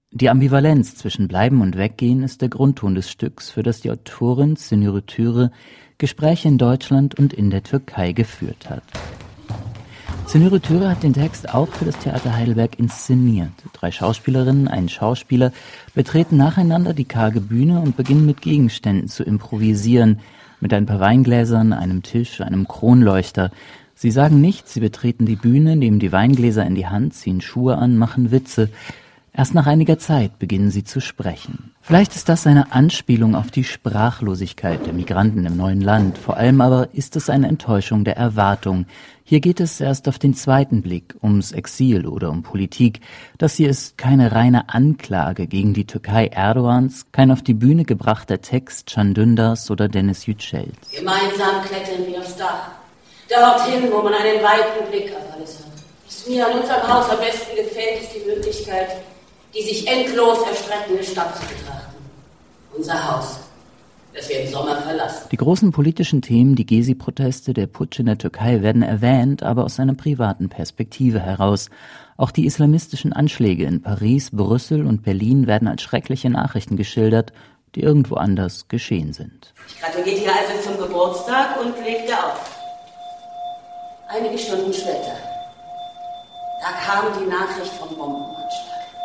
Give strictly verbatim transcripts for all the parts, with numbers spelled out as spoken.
Die Ambivalenz zwischen Bleiben und Weggehen ist der Grundton des Stücks, für das die Autorin Zünürü Türe Gespräche in Deutschland und in der Türkei geführt hat. Zünürü Türe hat den Text auch für das Theater Heidelberg inszeniert. Drei Schauspielerinnen, ein Schauspieler betreten nacheinander die karge Bühne und beginnen mit Gegenständen zu improvisieren, mit ein paar Weingläsern, einem Tisch, einem Kronleuchter. Sie sagen nichts, sie betreten die Bühne, nehmen die Weingläser in die Hand, ziehen Schuhe an, machen Witze. Erst nach einiger Zeit beginnen sie zu sprechen. Vielleicht ist das eine Anspielung auf die Sprachlosigkeit der Migranten im neuen Land. Vor allem aber ist es eine Enttäuschung der Erwartung. Hier geht es erst auf den zweiten Blick ums Exil oder um Politik. Das hier ist keine reine Anklage gegen die Türkei Erdogans, kein auf die Bühne gebrachter Text Can Dündar's oder Deniz Yücel's. Gemeinsam klettern wir aufs Dach. Dorthin, wo man einen weiten Blick auf alles hat. Was mir an unserem Haus am besten gefällt, ist die Möglichkeit, die sich endlos erstreckende Stadt zu betrachten. Unser Haus, das wir im Sommer verlassen. Die großen politischen Themen, die Gezi-Proteste, der Putsch in der Türkei werden erwähnt, aber aus einer privaten Perspektive heraus. Auch die islamistischen Anschläge in Paris, Brüssel und Berlin werden als schreckliche Nachrichten geschildert, die irgendwo anders geschehen sind. Ich gratulierte also zum Geburtstag und legte auf. Einige Stunden später, da kam die Nachricht vom Bombenanschlag.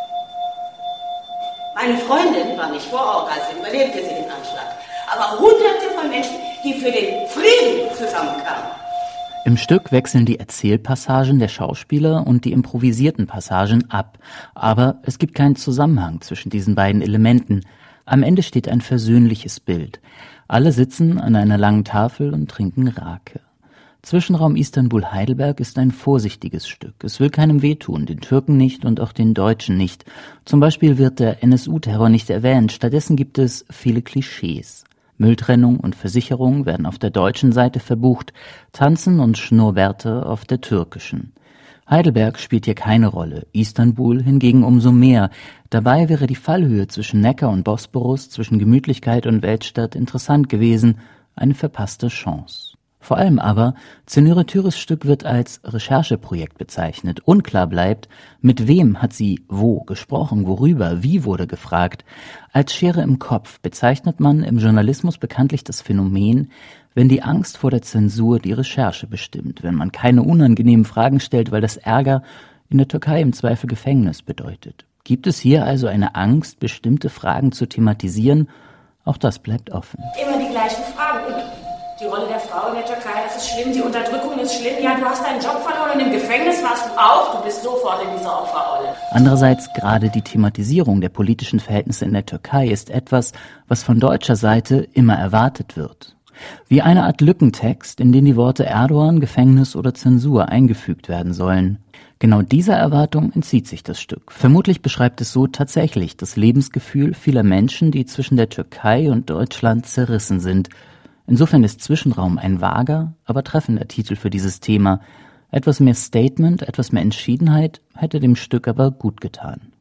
Meine Freundin war nicht vor Ort, also überlebte sie den Anschlag. Aber hunderte von Menschen, die für den Frieden zusammenkamen. Im Stück wechseln die Erzählpassagen der Schauspieler und die improvisierten Passagen ab. Aber es gibt keinen Zusammenhang zwischen diesen beiden Elementen. Am Ende steht ein versöhnliches Bild. Alle sitzen an einer langen Tafel und trinken Rake. Zwischenraum Istanbul-Heidelberg ist ein vorsichtiges Stück. Es will keinem wehtun, den Türken nicht und auch den Deutschen nicht. Zum Beispiel wird der N S U-Terror nicht erwähnt, stattdessen gibt es viele Klischees. Mülltrennung und Versicherung werden auf der deutschen Seite verbucht, Tanzen und Schnurrbärte auf der türkischen. Heidelberg spielt hier keine Rolle, Istanbul hingegen umso mehr. Dabei wäre die Fallhöhe zwischen Neckar und Bosporus, zwischen Gemütlichkeit und Weltstadt interessant gewesen, eine verpasste Chance. Vor allem aber, Zünürü Türes Stück wird als Rechercheprojekt bezeichnet. Unklar bleibt, mit wem hat sie wo gesprochen, worüber, wie wurde gefragt. Als Schere im Kopf bezeichnet man im Journalismus bekanntlich das Phänomen, wenn die Angst vor der Zensur die Recherche bestimmt, wenn man keine unangenehmen Fragen stellt, weil das Ärger in der Türkei im Zweifel Gefängnis bedeutet. Gibt es hier also eine Angst, bestimmte Fragen zu thematisieren? Auch das bleibt offen. Immer die gleichen Fragen. Die Rolle der Frau in der Türkei, das ist schlimm, die Unterdrückung ist schlimm. Ja, du hast deinen Job verloren und im Gefängnis warst du auch. Du bist sofort in dieser Opferrolle. Andererseits gerade die Thematisierung der politischen Verhältnisse in der Türkei ist etwas, was von deutscher Seite immer erwartet wird. Wie eine Art Lückentext, in den die Worte Erdogan, Gefängnis oder Zensur eingefügt werden sollen. Genau dieser Erwartung entzieht sich das Stück. Vermutlich beschreibt es so tatsächlich das Lebensgefühl vieler Menschen, die zwischen der Türkei und Deutschland zerrissen sind. Insofern ist Zwischenraum ein vager, aber treffender Titel für dieses Thema. Etwas mehr Statement, etwas mehr Entschiedenheit hätte dem Stück aber gut getan.